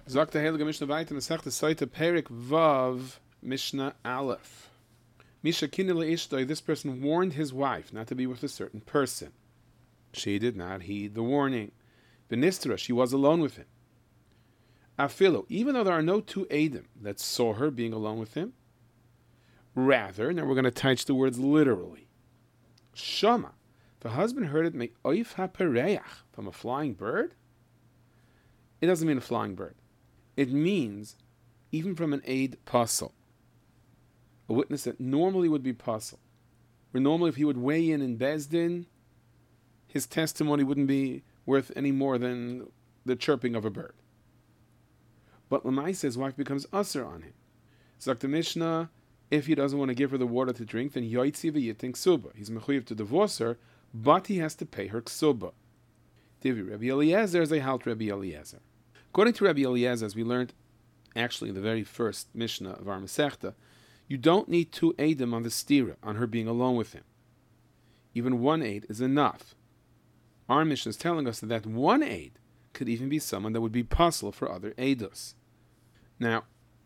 Sagt der Heilige Mishnah weiter, und sagt es heute Perik Vav Mishnah Aleph. Misha Kinele Ishtoi, this person warned his wife not to be with a certain person. She did not heed the warning. Benistra, she was alone with him. Afilo, even though there are no two Adam that saw her being alone with him, rather, now we're going to touch the words literally. Shama, the husband heard it, make oif hapereach, from a flying bird. It doesn't mean a flying bird. It means even from an aid pasul, a witness that normally would be pasul, where normally if he would weigh in Bezdin, his testimony wouldn't be worth any more than the chirping of a bird. But Lamaisa, his wife becomes usher on him. Zak the Mishnah, if he doesn't want to give her the water to drink, then yoitzi v'yitin ksuba. He's mechuyev to divorce her, but he has to pay her ksuba. Divi Rabbi Eliezer is a halt Rabbi Eliezer. According to Rabbi Eliezer, as we learned actually in the very first Mishnah of our Masechta, you don't need two Eidim on the stira, on her being alone with him. Even one aid is enough. Our Mishnah is telling us that one aid could even be someone that would be puzzle for other Eidos. Now,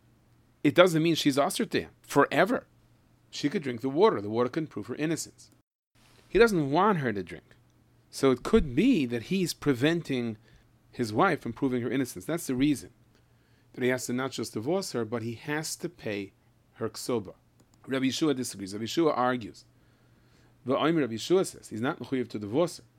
it doesn't mean she's usher to him forever. She could drink the water. The water can prove her innocence. He doesn't want her to drink. So it could be that he's preventing his wife from proving her innocence. That's the reason that he has to not just divorce her, but he has to pay her ksoba. Rabbi Yeshua disagrees. Rabbi Yeshua argues. Rabbi Yeshua says he's not mechuyev to divorce her.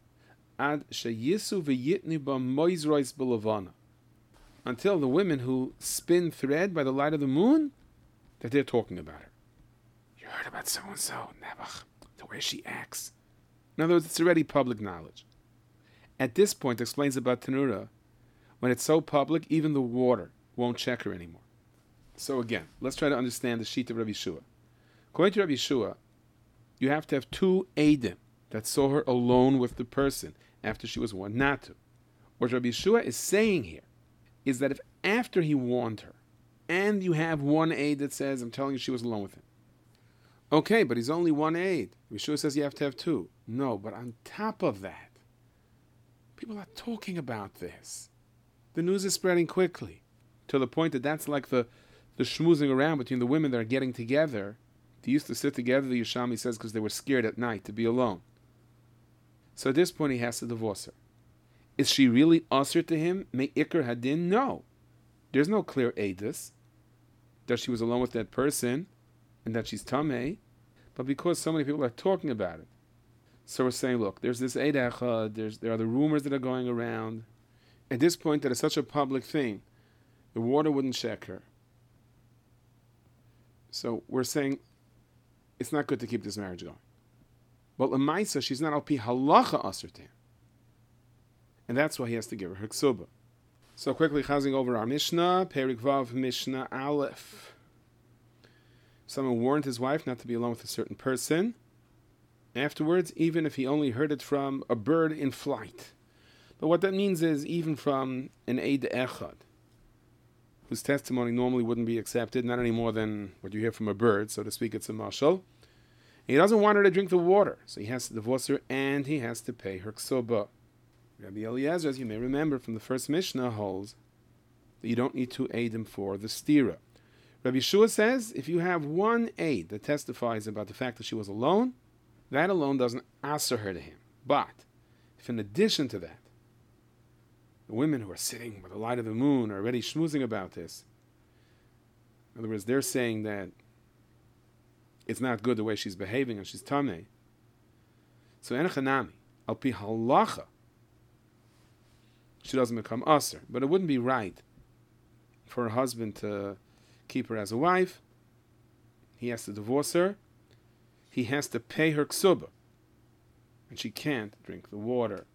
Ad sheyisu v'yitni b'moizrois b'lavana. Until the women who spin thread by the light of the moon, that they're talking about her. You heard about so-and-so, Nebuch, the way she acts. In other words, it's already public knowledge. At this point, it explains about Tanura, when it's so public, even the water won't check her anymore. So again, let's try to understand the sheet of Rabbi Yeshua. According to Rabbi Yeshua, you have to have two Eidim that saw her alone with the person after she was warned not to. What Rabbi Yeshua is saying here is that if after he warned her, and you have one aid that says, I'm telling you she was alone with him. Okay, but he's only one aid. Yeshua says you have to have two. No, but on top of that, people are talking about this. The news is spreading quickly, to the point that that's like the schmoozing around between the women that are getting together. They used to sit together, the Yerushalmi says, because they were scared at night to be alone. So at this point, he has to divorce her. Is she really usher to him? Me ikr hadin? No. There's no clear edus that she was alone with that person and that she's tamei, but because so many people are talking about it. So we're saying, look, there's this eid echad, there are the rumors that are going around. At this point, that is such a public thing, the water wouldn't check her. So we're saying it's not good to keep this marriage going. But Lamaisa, she's not al pi halacha usher to him. And that's why he has to give her ksuba. So quickly chazing over our Mishnah, Perik Vav Mishnah Aleph. Someone warned his wife not to be alone with a certain person. Afterwards, even if he only heard it from a bird in flight. But what that means is even from an Eid Echad, whose testimony normally wouldn't be accepted, not any more than what you hear from a bird, so to speak, it's a mashal. He doesn't want her to drink the water, so he has to divorce her and he has to pay her ksoba. Rabbi Eliezer, as you may remember from the first Mishnah, holds that you don't need to aid him for the stira. Rabbi Yeshua says if you have one aid that testifies about the fact that she was alone, that alone doesn't answer her to him. But if in addition to that, the women who are sitting by the light of the moon are already schmoozing about this, in other words, they're saying that it's not good the way she's behaving and she's tamei, so enechanami, al pi halacha, she doesn't become usher. But it wouldn't be right for her husband to keep her as a wife. He has to divorce her. He has to pay her ksuba. And she can't drink the water.